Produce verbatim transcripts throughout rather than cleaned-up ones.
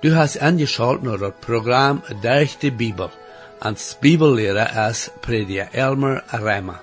Du hast angeschaut naar het programma Durch de Bibel. Als Bibellehrer is prediker Elmer Reimer.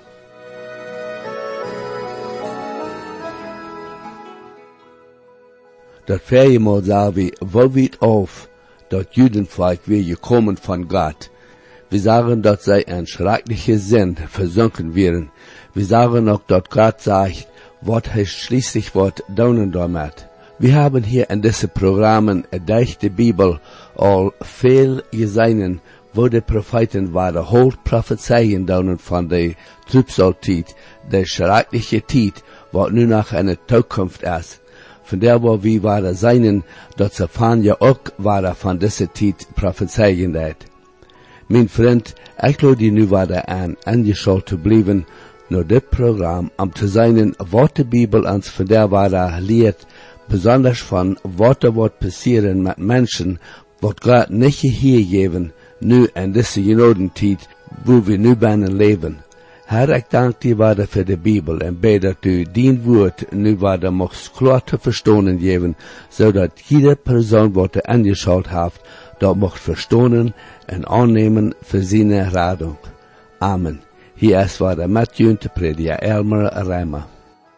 Dat vijfmaal sagen wir, wo wird auf, dat Judenvolk wir gekommen von Gott. Wir sagen, dass sie in schreckliche Sinn versunken wären. Wir sagen auch, dass Gott sagt, was er schließlich wird daunen damit. Wir haben hier in diesen Programmen durch die Bibel all viel gesehen, wo die Propheten waren, holt Prophezeien daunen von der Trübsalzeit, der schreckliche Zeit, was nun noch eine Zukunft ist. Von der wo wir waren seinen, dass Zephania auch war von dieser Zeit Prophezeien dat. Mein Freund, ich lade die nu wieder an, angeschaut zu bleiben, nur das Programm, um zu sein, was die Bibel uns von der Ware lehrt, besonders von, was da wird passieren mit Menschen, was Gott nicht hier geben, nu in dieser Genodenzeit, wo wir nu binnen leben. Herr, ich danke dir wieder für die Bibel und bete, dass du dein Wort nu wieder mocht klar zu verstehen geben, so dass jede Person, die du angeschaut hat, dort mocht verstehen und annehmen für seine Radung. Amen. Hier ist wieder Matthew, der Prediger Elmer Reimer.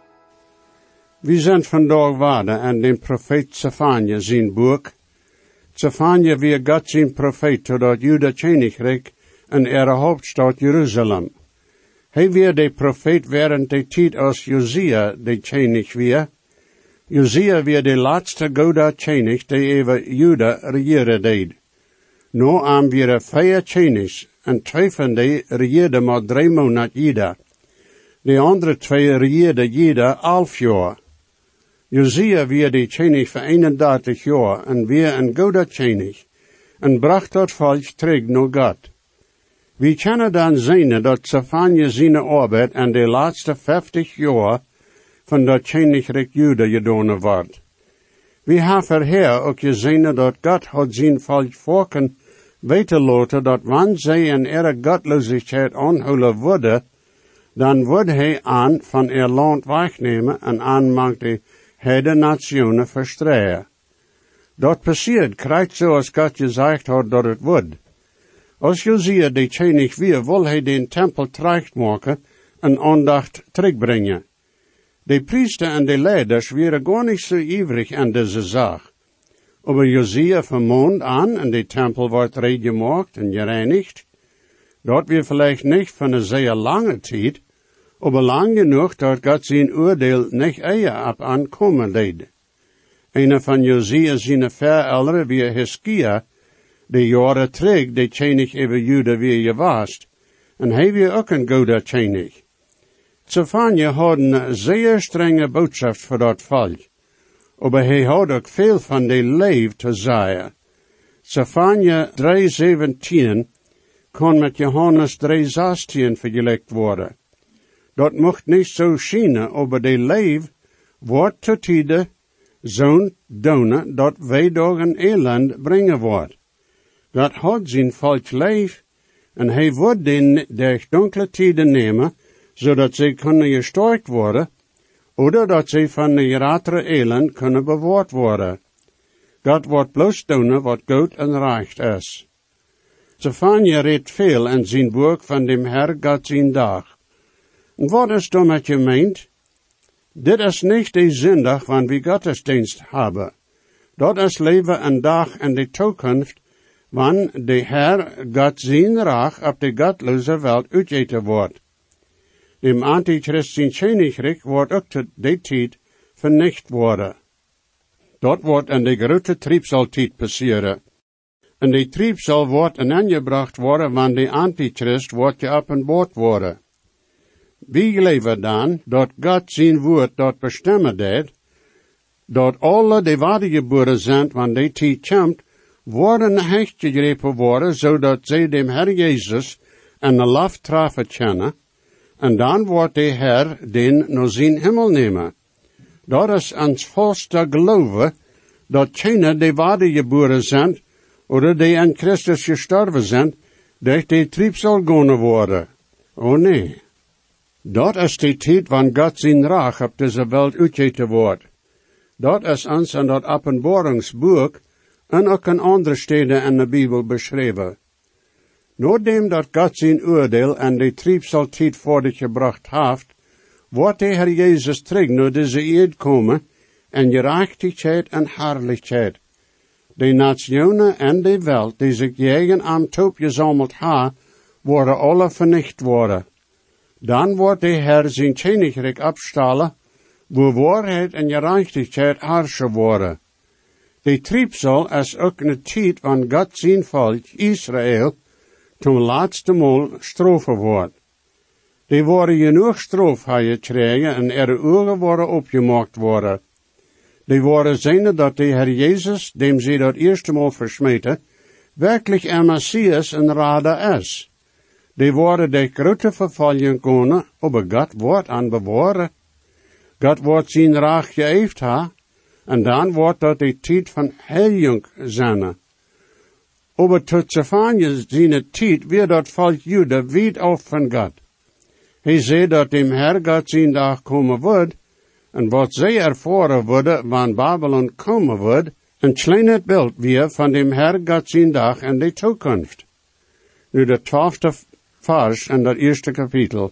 Wir sind vandaag wieder an den Prophet Zephania zijn boek. Zephania wie Gott zijn Prophet totdat Juda Königreich in ihre Hauptstadt Jerusalem. Hij weer de Prophet während de tijd als Josia de König weer. Josia weer de laatste Goda König die over Juda regieren deed. Nu am weer vier Königs en twee van die regeerden maar drie maanden jeder. De andere twee regeerden jeder elf jaar. Josia weer de König voor eenendertig jaar en weer een Goda König en bracht dat volk terug naar God. We kunnen dan zien dat Zephania zijn arbeid en de laatste vijftig jaar van dat Königreich Juda gedaan wordt. We hebben hier ook gezien dat God had zijn volk volken weten laten dat wanneer zij in ihre godloosheid aanhouden worden, dan wordt hij aan van ihr land wegnemen en aan mag de hele nationen verstreken. Dat passiert krijgt zoals God gezegd had dat het wordt. Als Josia de König weer, wil hij den tempel terechtmaken en aandacht terugbrengen. De priester en de leiders waren gar niet zo ivrig aan deze zaak. Aber Josia vermoont aan en de tempel wordt reingemaakt en gereinigd. Dat weer vielleicht niet van een zeer lange tijd, aber lang genoeg dat God zijn oordeel niet eer op aankomen deed. Een van Josia zijn verouderen weer Hiskia, de jaren terug de König over Juda weer geweest, en hij weer ook een Goda König. Zephania had een zeer strenge boodschap voor dat volk, aber hij had ook veel van de leef te zeggen. Zephania drie zeventien kon met Johannes drie zestien vergelijkt worden. Dat mocht niet zo schijnen, aber de leef wordt te tijde zo'n donen dat wij door een eland brengen wordt. God had zijn volk leef, en hij wordt den der donkere tijden nemen, zodat zij kunnen gesterkt worden, oder dat zij van de latere eland kunnen bewaard worden. God wordt bloos doen wat goed en recht is. Zephania redt veel in zijn boek van dem Herr God zijn dag. En wat is daarmee gemeend? Dit is niet de zondag wanneer we godsdienst hebben. Dat is leven een dag in de toekomst, wanneer de Herr God zijn rach op de godloze wereld uitgeten wordt. Dem antichristischen Königreich wordt ook tot die tijd vernicht worden. Dat wordt in de grote triebsaltijd passeren. En die triebsal wordt aangebracht worden wanneer de antichrist wordt geopenbaard worden. Wie geloven dan dat God zijn woord dat bestemmen deed, dat alle die wedergeboren zijn wanneer die tijd komt, worden hecht gegrepen worden, zodat zij dem Herr Jezus en de lof treffen kunnen, en dan wordt de Herr den naar zijn hemel nemen. Dat is ons volste geloven, dat keiner die wedergeboren zijn, oder die aan Christus gestorven zijn, dat die trieb zal gaan worden. Oh nee. Dat is de tijd wanneer God zijn rach op deze wereld uitgeten wordt. Dat is ons in dat openbaringsboek en ook in andere steden in de Bibel beschreven. Nadat dat God zijn oordeel en de triebseltijd voor dit gebracht heeft, wordt de Heer Jezus terug naar deze eerd komen en gerechtigheid en herrlichheid. De nationen en de welt die zich tegen am toop gezameld ha, worden alle vernicht worden. Dan wordt de Heer zijn koninkrijk opstellen, wo waarheid en gerechtigheid herrschen worden. De triebsel is ook een tijd van God zijn volk, Israël, ten laatste maal straffen wordt. Die worden genoeg straf gekregen en er ogen worden opgemaakt worden. Die worden zien dat de Heer Jezus, dem ze dat eerste maal versmeten, werkelijk een Messias en Rader is. Die worden de grote vervolging kunnen, aber God wordt aan bewaren. God wordt zijn raag geëefd ha, en dan wordt dat de tijd van heilig zijn. Aber tot Zephania zijn tijd weer dat volk Juda weet af van God. Hij zei dat dem Herr God zijn dag komen wordt, en wat zij ervaren worden, wanneer Babylon komen wordt, een klein beeld weer van dem Herr God zijn dag en de toekomst. Nu de twaalfde vers en dat eerste kapitel.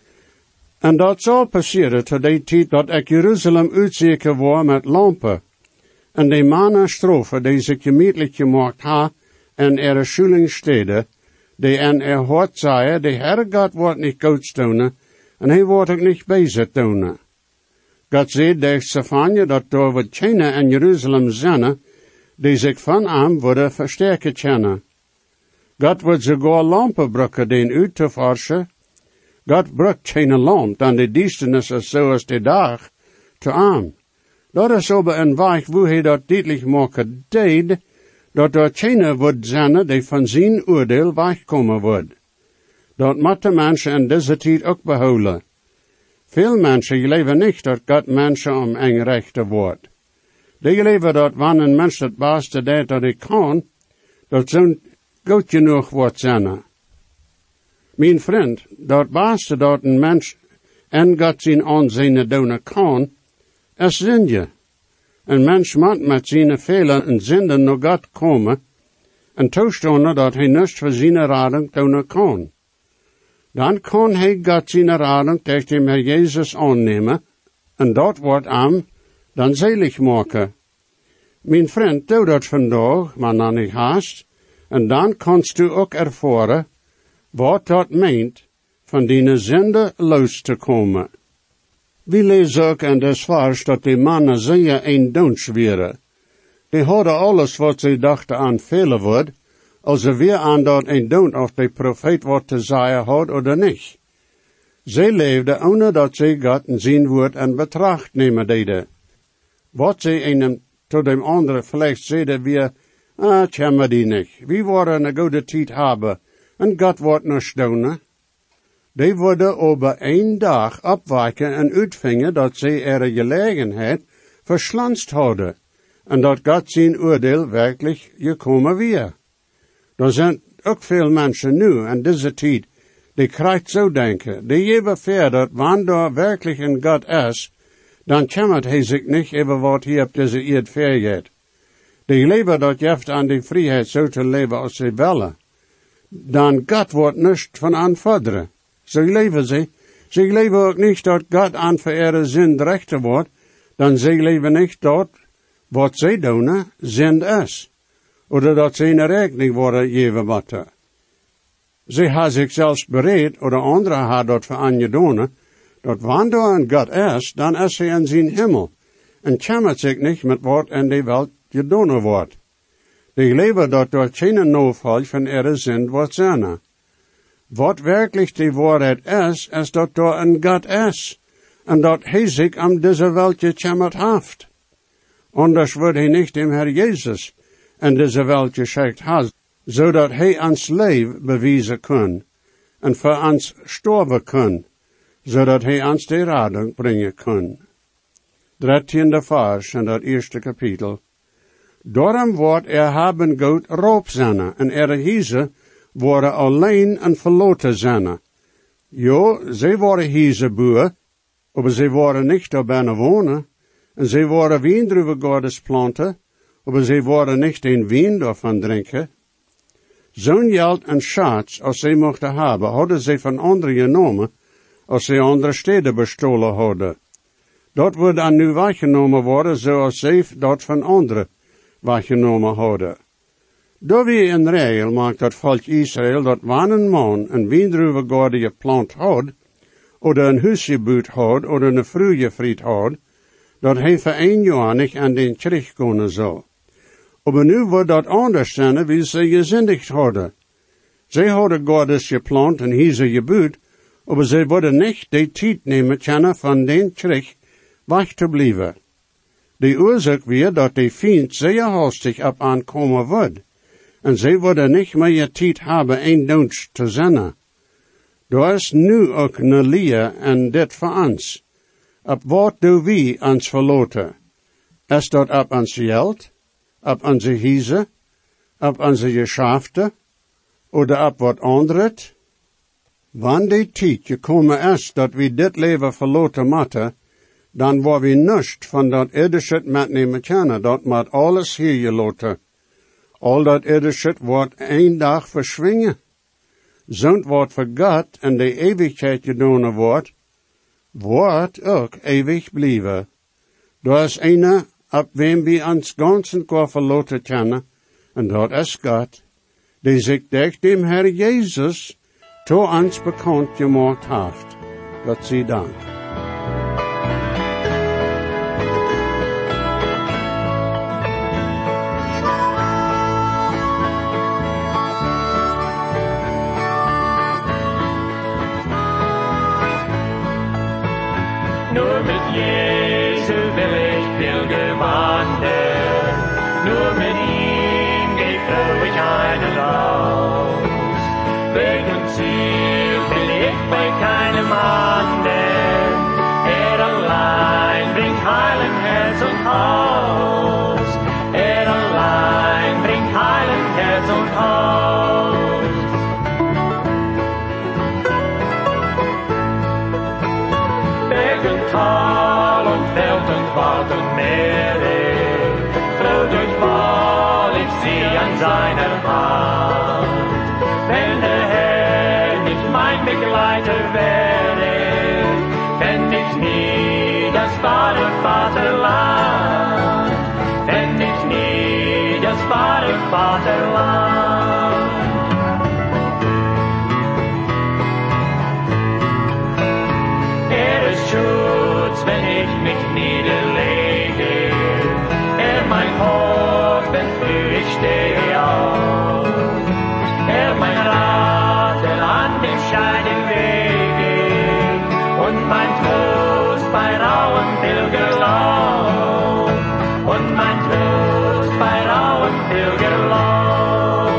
En dat zal passeren tot de tijd dat ik Jeruzalem uitzeker word met lampen, en de mannen strofen die zich gemeenlijk gemaakt ha, en er schulingsteden, die en er hoort zeien, de Herr God wordt niet goed doen, en hij wordt ook niet bezig doen. God zei tegen Zephania dat door wat China en Jeruzalem zijn, die zich van hem worden versterken kennen. God wordt sogar lampen brukken den uit te forschen. God brukt geen lamp, dan de duisternis is zoals de dag, te aan. Dat is aber een weg, wo hij dat duidelijk maken deed, dat er geen wordt zijn, die van zijn oordeel wegkomen wordt. Dat moeten mensen in deze tijd ook behouden. Veel mensen leven niet dat God mensen om een rechter wordt. Die leven dat wanneer een mens het beste deed dat hij kan, dat zo'n goed genoeg wordt zijn. Mijn vriend, dat beste dat een mens en God zijn aanzien doen kan, is zonde. Een mens moet met zijn velen en zinden naar God komen, en toestaan dat hij niet voor zijn rading doen kan. Dan kan hij God zijn rading tegen de Heer Jezus aannemen, en dat wordt hem dan zelig maken. Mijn vriend, doe dat vandaag, maar dan niet haast, en dan kanst u ook ervaren, wat dat meent, van die zonde los te komen. We lezen ook in des vers dat die mannen zeer eendoens waren. Die hadden alles wat ze dachten aan velen wordt, als ze weer aan dat eendoen of de profeet wat te zeggen had of niet. Zij leefden ohne dat ze God en zijn woord in betracht nemen deden. Wat ze een tot dem andere vielleicht zeiden weer, ah, tjemmer die niet. We worden een goede tijd hebben, en God wordt niets doen. Die worden over één dag opwijken en uitvingen dat ze er gelegenheid verslanst hadden, en dat God zijn oordeel werkelijk gekomen weer. Er zijn ook veel mensen nu, in deze tijd, die krijgt zo denken, die geven ver dat wanneer er werkelijk een God is, dan komt hij zich niet even wat hier op deze eerd vergeet. Die leven dat jeft aan die vrijheid zo te leven als ze willen. Dan God wordt niet van aanvorderen. Zo leven ze. Ze leven ook niet dat God aan vereerde zin rechter wordt, dan ze leven niet dat wat ze doen zin is. Of dat ze in rekening worden geven moeten. Ze hebben zich zelfs bereid, of de andere hebben dat voor aangedaan, dat wanneer een God is, dan is hij in zijn hemel. En komt zich niet met wat in de wereld gedaan wordt. Die leven dat door geen noodval van ihre zin wordt zijn. Wat werkelijk de waarheid is, is dat er een God is, en dat hij zich aan deze wereld gekomen heeft. Anders wordt hij niet dem Herr Jezus in deze wereld geschickt had, zodat hij ons leven bewijzen kan, en voor ons sterven kan, zodat hij ons de rading brengen kan. Dertiende vers in dat eerste kapitel. Daarom wordt er hebben God roop zijn, en er hieze worden alleen en verloten zijn. Jo, zij worden hieze boer, maar zij worden niet daar binnen wonen, en zij worden wiendruwe godes planten, aber sie worden nicht den Wein davon drinken. Zo'n Geld en Schatz, als sie mochten hebben, hadden ze van anderen genomen, als ze andere steden bestolen hadden. Dat wordt dan nu weggenomen worden, zoals ze dat van anderen weggenomen hadden. Door wie in regel maakt dat volk Israël dat wanneer een man een wijndruwengaarde geplant had, of een huis gebouwd had, of een vrouw gevrijd had, dat hij voor een jaar niet aan den terug kunnen zal. Maar nu wordt dat anders zijn, wie ze gezindigd hadden. Zij hadden Gottes geplant en hier ze gebouwd, maar ze worden niet de tijd nemen kunnen van den terug weg te blijven. De oorzaak weer dat de vriend zeer hastig op aankomen wordt, en zij worden niet meer tijd hebben een dienst te zenden. Daar is nu ook een leer en dit voor ons. Op wat doen wij ons verloten? Is dat op ons geld, op onze huizen, op onze geschäften, oder op wat anderes? Wanneer die tijd gekomen is dat we dit leven verloten moeten, dan waar we niets van dat irdische metnemen kunnen, dat moet alles hier gelaten. Al dat irdische wordt een dag verschwingen. Zo'n wordt voor God en de eeuwigheid gedaan wordt, wordt ook eeuwig blijven. Er is een op wem we ons ganzen kwa verloten kennen, en dat is God, die zich durch dem Herr Jesus to ons bekend gemaakt heeft. Gott sei Dank. Nur mit Jesu will ich pilgern wandern, nur mit ihm geht ruhig eine Lauf. Weg und Ziel will ich bei keinem anderen, er allein bringt Heil in Herz und Haus, er allein bringt Heil in Herz und Haus. Tal und Feld und Wald und Meere, froh durchwall ich sie an seiner Hand. Wenn der Herr nicht mein Begleiter wäre, fänd ich nie das wahre Vaterland, fänd ich nie das wahre Vaterland. Er ist Schutz, wenn ich mich niederlege, er mein Hort, wenn früh ich stehe auf, er mein Ratel an dem scheinen Wege und mein Trost bei rauem Pilgerlauf, und mein Trost bei rauem Pilgerlauf.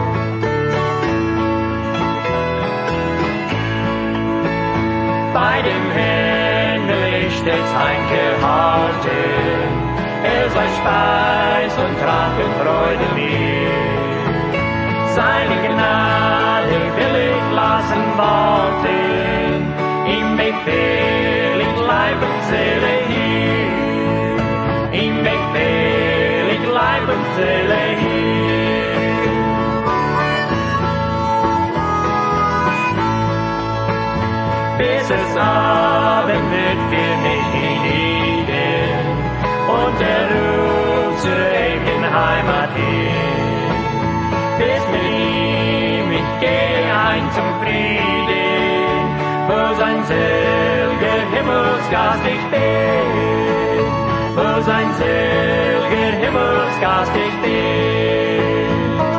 Bei dem Herrn will ich stets eingehalten, er sei Speis und Trank und Freude mir. Seine Gnade will ich lassen walten, ihm befehl ich Leib und Seele hier, ihm befehl ich Leib und Seele hier. Bis es Abend wird wir nicht hienieden, und er ruft zur ewigen Heimat hin. Bis mit ihm ich gehe ein zum Frieden, wo sein selger Himmelsgast ich bin, wo sein selger Himmelsgast ich bin.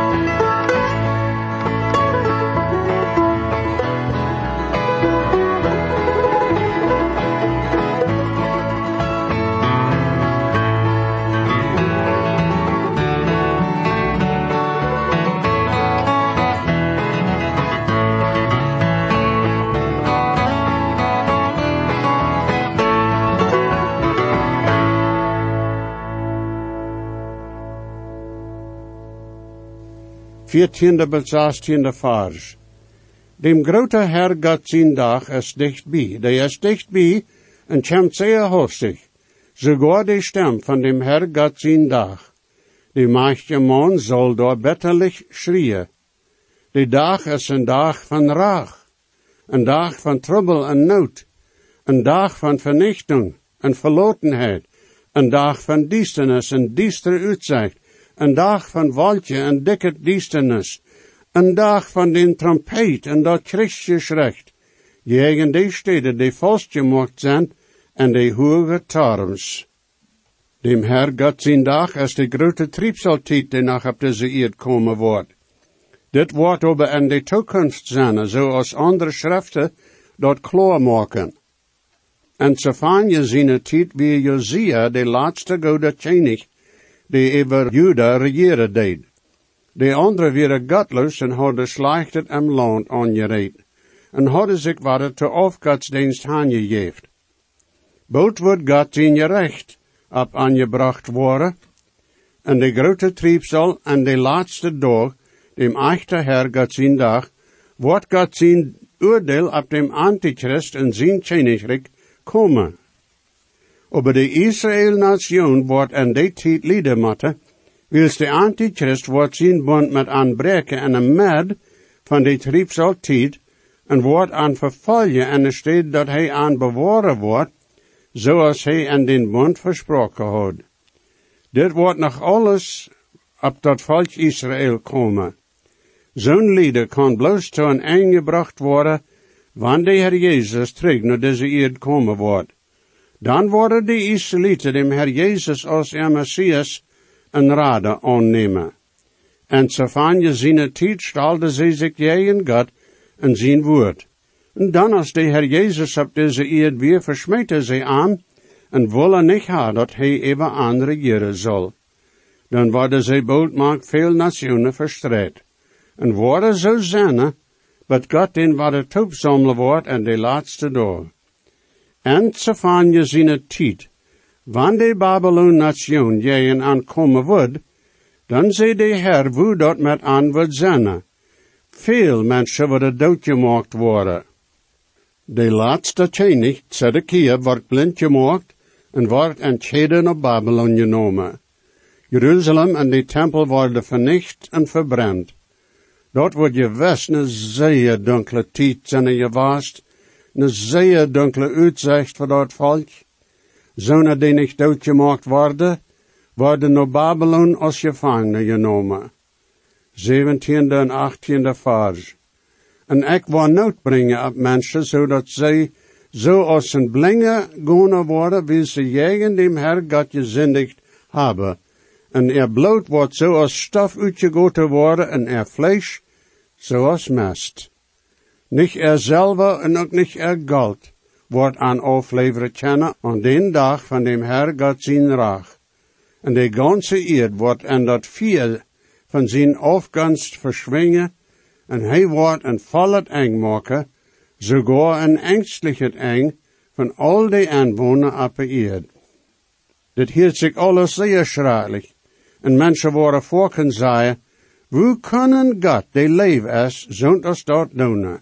viertiende bis zestiende Vers. Dem grote Herr Gott zijn dag is dichtbij. Die is dichtbij en komt zeer hastig. Sogar die stem van dem Herr Gott zijn dag. Die meeste man soll daar bitterlich schreeuwen. Die dag is een dag van raag, een dag van trouble en nood, een dag van vernichting en verlotenheid, een dag van duisternis en diestere uitzicht, een dag van wolkje en dikke duisternis, een dag van den trompet en dat Christusrecht, tegen die steden die vastgemaakt zijn en die hoge torens. Dem Herr Gott zijn dag is de grote triebsaltijd die nog op deze eerd komen wordt. Dit wordt aber in de toekomst zijn, zoals andere schriften dat klaar maken. En Zephania zijn tijd wie Josia, de laatste goede koning, die over Juda regeren deed. De andere waren godloos en hadden slechtet im land aangereed, en hadden zich wat te afgodsdienst aangegeven. Boot wordt God zijn gerecht op aangebracht worden, en de grote triebsal en de laatste dag, dem echte Herr Gott zijn dag, wordt God zijn oordeel op dem Antichrist en zijn koninkrijk komen. Aber de Israël-nation wordt in die tijd lijden moeten, wils de Antichrist wordt zijn bond met aanbreken en een med van de triebsaltijd, en wordt aan vervolgen en er staat dat hij aan bewaren wordt, zoals hij in den bond versproken had. Dit wordt nog alles op dat volk Israël komen. Zo'n lieder kan bloos tot een eind gebracht worden, wanneer de Heer Jezus terug naar deze eerd komen wordt. Dan worden de Israëlieten dem Herr Jezus als er Messias een rade aannemen. En Zephania zijn tijd stalde zij zich tegen God en zijn woord. En dan als de Herr Jezus op deze eerd weer versmeten zij aan en willen niet ha dat hij even aanregeren zal. Dan worden zij boldmaak veel nationen verstrekt. En worden zo zijn, dat God in wat het opzamelen wordt in de laatste dag. En Zephania zijn tijd, wanneer de Babylon-nation jeen aankomen wordt, dan zei de Heer hoe dat met aan wordt zijn. Veel mensen worden doodgemaakt worden. De laatste koning, Zedekia, wordt blind gemaakt en wordt entscheiden naar Babylon genomen. Jeruzalem en de tempel worden vernicht en verbrand. Dat wordt je west een zeer donkere tijd zijn je vast, een zeer donkere uitzicht voor dat volk. Zonen die niet doodgemaakt worden, worden naar Babylon als gevangenen genomen. zeventiende en achttiende vers. En ik wil nood brengen op mensen, zodat zij zoals een blinge gaan worden, wie ze tegen dem Herr God gezindigd hebben. En er bloot wordt zoals stof uitgegoten worden en er vlees zoals mest. Nicht er selber en ook nicht er gold wordt aan afleveren kennen aan den dag van dem Herr God zijn rach. En de ganze eerd wordt in dat vier van zijn afgunst verschwingen, en hij wordt een vollet eng maken, sogar een ängstliches eng van al de aanwoner op de eerd. Dit hield zich alles zeer schrijnlijk, en mensen worden voorken zeggen, hoe kunnen God, die leven is, zo'n als dat doen?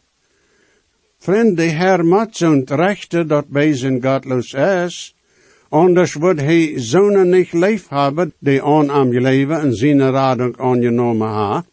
Vriend, de Herr moet zo'n rechte dat bij zijn godloos is, anders wordt hij zo'n niet leef hebben, die aan am leven en zijn radung aangenomen ha.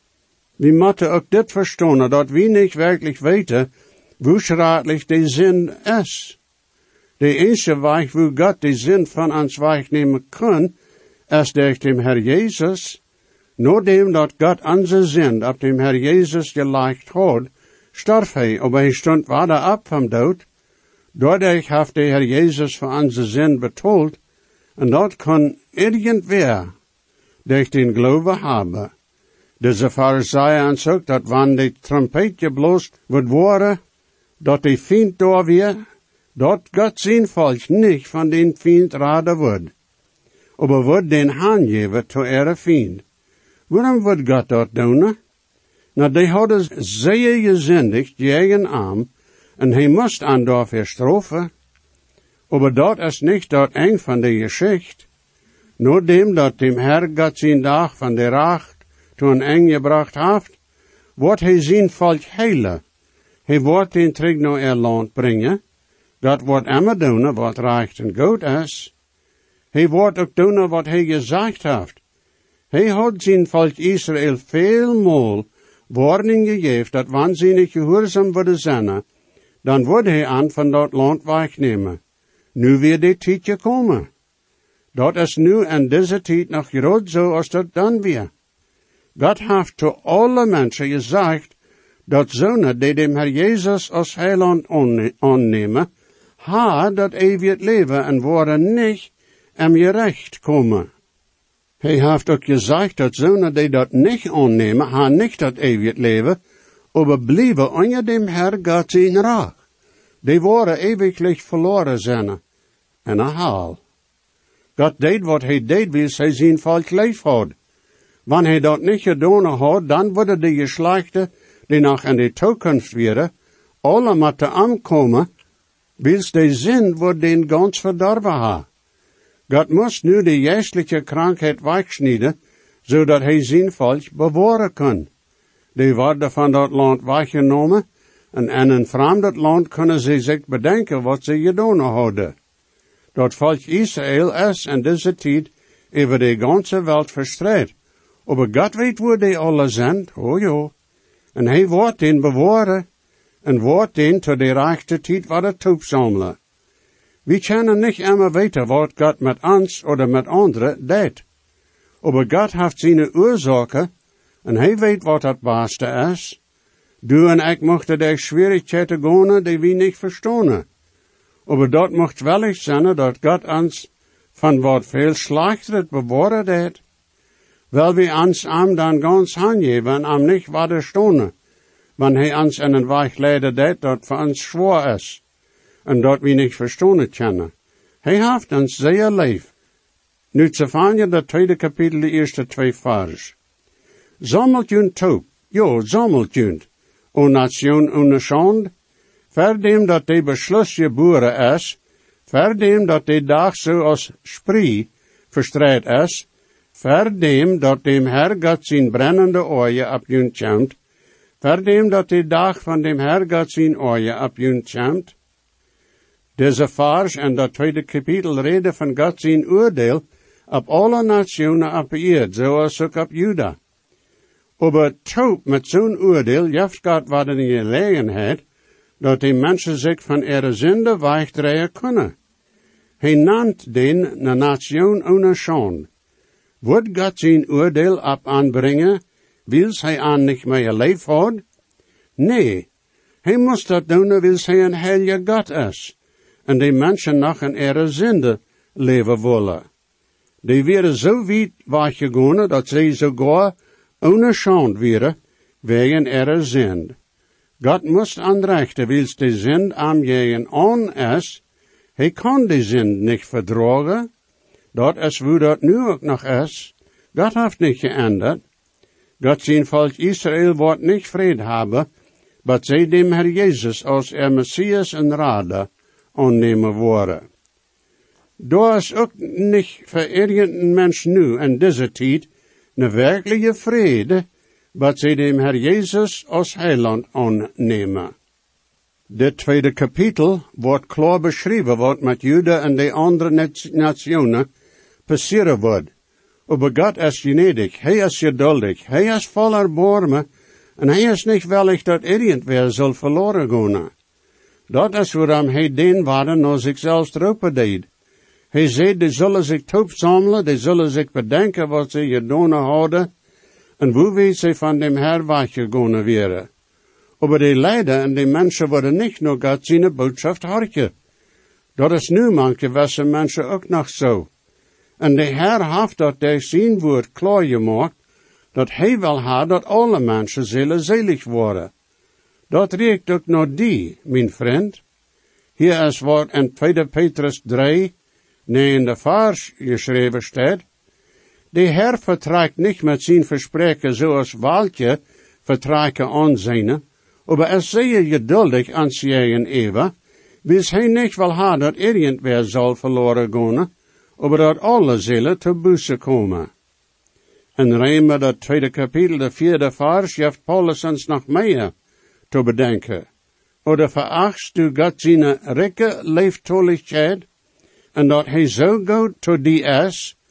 We moeten ook dit verstaan, dat we niet werkelijk weten, hoe schadelijk de zin is. De enige weg, hoe God de zin van ons wegnemen kan, is door dem Herr Jezus. Naardem dat God onze zin op dem Herr Jezus gelegd had, stierf hij, aber hij stond weer op van dood. Doordat heeft de Herr Jezus voor onze zin betaald, en dat kan irgendwer durch den Glaube hebben. Deze Pharisäer zoek dat wanneer de trompet geblost wordt worden, dat de vriend daar weer, dat God zijn volk niet van den vriend raden wordt, aber wordt den aangeven tot ihre vriend. Waarom wordt God dat doen? Nou, die hadden zeer gezindigd tegen hem, en hij moest aan daarvoor straffen. Aber dat is niet dat eng van de geschichte. Naardem dat dem Herr God zijn dag van de racht toen eng gebracht heeft, wordt hij zijn volk heilen. Hij wordt den terug naar er land brengen. Dat wordt immer doen wat recht en goed is. Hij wordt ook doen wat hij gezegd heeft. Hij had zijn volk Israël veelmaal warning gegeven, dat wanneer ze niet gehoorzaam worden zijn, dan wordt hij aan van dat land wegnemen. Nu weer die tijd gekomen. Dat is nu in deze tijd nog groot zo als dat dan weer. God heeft te alle mensen gezegd, dat zonen die dem Herr Jezus als heiland aannemen, ha dat eeuwig leven en worden niet em gerecht komen. Hij heeft ook gezegd dat zonen die dat niet aannemen, ha niet dat eeuwig leven, aber blijven onder dem Herr God zijn raag. Die worden eeuwiglich verloren zijn. En een haal. God deed wat hij deed, wie hij zijn volk leef had. Wanneer hij dat niet gedaan had, dan worden de geslachten, die nog in de toekomst werden, alle moeten aankomen, wils de zin wordt den gans verdorven ha. God moest nu de geestelijke krankheid wegsnijden, zodat hij zijn volk bewaren kan. Die worden van dat land weggenomen, en in een vreemd land kunnen ze zich bedenken wat ze gedaan hadden. Dat volk Israël is in deze tijd over de ganze wereld verstrekt. Aber God weet waar die alle zijn, oh ja. En hij wordt den bewaren, en wordt den tot de rechte tijd wat het opzamelen. We kunnen niet immer weten wat God met ons oder met anderen deed. Aber God heeft zijn oorzaken, en hij weet wat het beste is. Du en ik mochten de schwierigheden gaan die we niet verstaan. Aber dat mocht wellig zijn dat God ons van wat veel slechter bewaren deed. Wel we ons am dan ganz aangeven en am niet wat stonen, wanneer hij ons in een weg leiden deed dat voor ons zwaar is, en dat we niet verstaan kunnen. Hij heeft ons zeer lief. Nu Zephania, dat tweede kapitel, de eerste twee vers. Sammelt jun toop, jo, sammelt jun, o nation unschand, ver dem dat de beschluss geboren is, ver dem dat de dag zo als spree verstreit is, ver dem dat dem Herr God zijn brennende oorje op jun tjamt, ver dem dat de dag van dem Herr God zijn oorje op jun tjamt. Deze vers en dat tweede kapitel reden van God zijn oordeel op alle nationen op de aarde, zoals ook op Juda. Aber toch met zo'n oordeel heeft God wat in gelegenheid, dat die mensen zich van ihre zonde wegdraaien kunnen. Hij nandt den een nation ohne schande. Wordt God zijn oordeel op aanbrengen, wils hij aan niet meer leef had? Nee, hij moest dat doen, wils hij een heilige God is, en die mensen nog in ihre zonde leven willen. Die werden zo weit weggegaan, dat zij sogar ohne schande werden, wegen ihrer zonde. God moest aanrechten, wils de zonde am jegen aan is, hij kan die zonde niet verdragen. Dat is hoe dat nu ook nog is. God heeft niet geändert. God zijn volk Israël wordt niet vrede hebben, maar zij dem Herr Jezus als er Messias en Rader aannemen worden. Daar is ook niet voor irgendein mens nu in deze tijd een werkelijke vrede, maar zij dem Herr Jezus als heiland aannemen. Dit tweede kapitel wordt klaar beschreven wat met Juda en de andere nationen passeren wordt. Aber God is gnädig, hij is geduldig, hij is vol erbarmen, en hij is niet willig dat irgendwer zal verloren gaan. Dat is waarom hij den waarden naar zichzelf roepen deed. Hij zei, die zullen zich opzamelen, die zullen zich bedenken wat ze gedaan hadden, en hoe weet ze van dem Herr weggegaan wären. Aber die Leider en die mensen worden niet naar God zijn boodschap hartje. Dat is nu manche wesse mensen ook nog zo. En de Herr heeft dat de zijn woord klaar gemaakt, dat hij wil ha dat alle mensen zullen zelig worden. Dat reikt ook naar die, mijn vriend. Hier is wat in tweede Petrus drie, negende vers geschreven staat. De Herr vertrekt niet met zijn verspreken zoals welke vertrekken aanzien, aber is zeer geduldig aan zijn eeuwen, wils hij niet wil ha dat irgendwer zal verloren gaan, aber dat alle zullen te busse komen. En Rema, dat tweede kapitel, de vierde vers, heeft Paulus ons nog meer te bedenken. Oder verachtst du God zijn rijke leeftoligheid, en dat hij zo goed tot die is,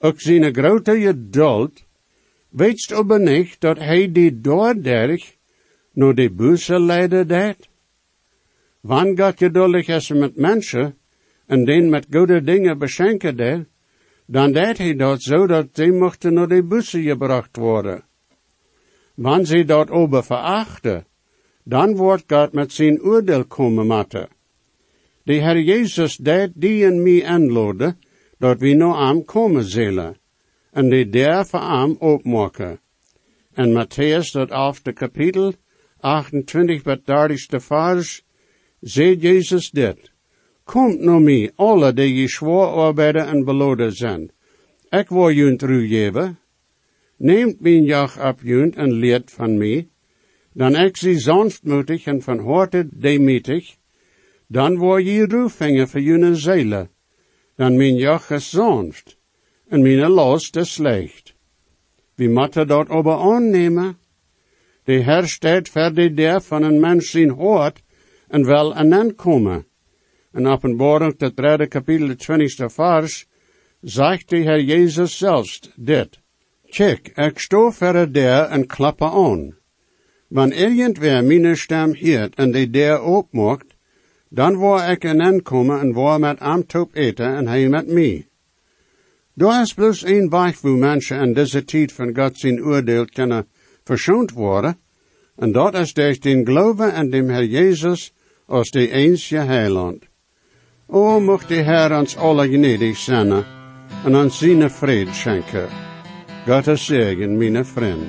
ook zijn grote geduld, weetst aber niet dat hij die doorderg naar de busse leiden deed? Wanneer God geduldig is met mensen, en den met goede dingen beschenken deed, dan deed hij dat zo dat ze mochten naar de busse gebracht worden. Wanneer ze dat ober verachten, dan wordt God met zijn oordeel komen matten. De Heer Jezus deed die en mij aanladen, dat we naar hem komen zullen, en die der voor hem opmaken. En Matthäus, dat elfde kapitel, achtentwintig bij dertigste vers, zegt Jezus dit: Komt naar mij, alle die je zwaar arbeiden en beladen zijn. Ik wil junt rust geven. Neemt mijn jas op junt en leert van mij. Dan ik zie sanftmoedig en van harte demütig. Dan wil je rust vinden voor jullie zielen. Dan mijn jas is sanft en mijn last is slecht. Wie moeten dat aber aannemen? De Heer staat voor de der van een mens zijn hoort en wel aankomen. In Openbaring, het derde kapitel, de twintigste vers, zegt de Heer Jezus zelfs dit: Kijk, ik sta voor de der en klappe aan. Wanneer irgendwer mijn stem hoort en de der opmaakt, dan wil ik aankomen en wil met hem top eten en hij met mij. Daar is bloos een weg waar mensen in deze tijd van God zijn oordeel kunnen verschoond worden, en dat is door den geloven en dem Heer Jezus als de einzige heiland. O, mocht de Heer ons alle gnädig zijn en ons zijn vrede schenken. Gottes Segen, mijn vriend.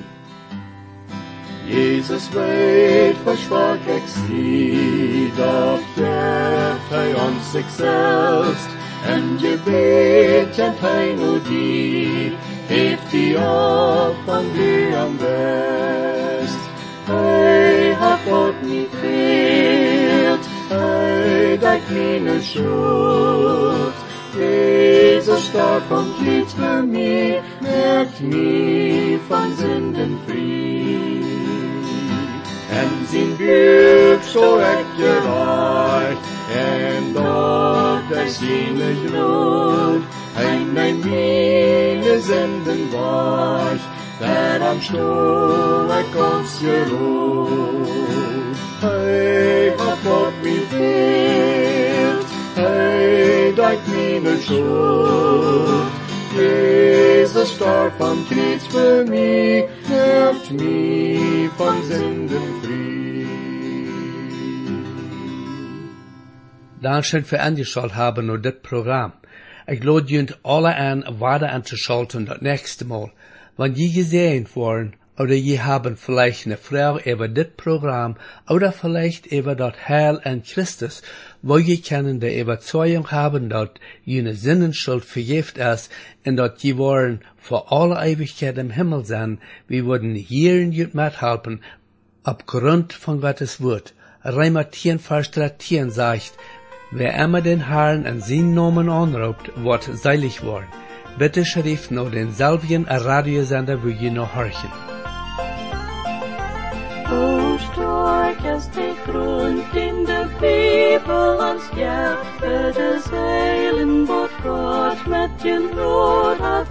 Jesus weet, versprach ik zie, dat geeft hij ons zichzelf, en je weet, en hij nu die, heeft die op van die am best. Hij hat God niet veelt, hij dekt meine schuld. Jezus starb und litt für mich, merkt mich von Sünden frei. En zijn buik zo echt gereicht, en dort er seine Glut, hij mijn meine Sünden weicht, der am Stuhl ik ons geruht. Hij hat Gott mich veelt, hij dekt meine Schuld. Jesus starb am Kreuz für mich, merkt mich von Sünden frei. Dankeschön für angeschaut haben nur das Programm. Ich lade junt alle an, weiter anzuschalten das nächste Mal. Wenn je gesehen worden, oder je haben vielleicht eine Frage über das Programm, oder vielleicht über das Heil in Christus, wo je können die Überzeugung haben, dass jene Sinnenschuld vergift ist, und dass je wollen für alle Ewigkeit im Himmel sein, wir würden hier in jut mithelfen, aufgrund von Gottes Wort. Römer zehn, Vers dreizehn sagt, wer immer den Herrn in seinen Namen anruft, wird seilig worden. Bitte schrift noch denselben Radiosender, wo je noch horchen. O stark ist der Grund in der Bibel ans ja, für das Heilen, was Gott mit dem Not hat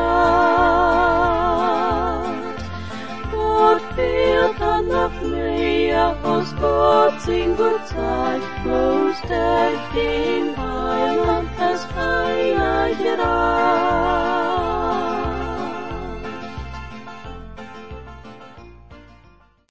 gerat. Gott fehlt dann noch mehr, aus Gott sein Gott zeigt, bloß der den Heil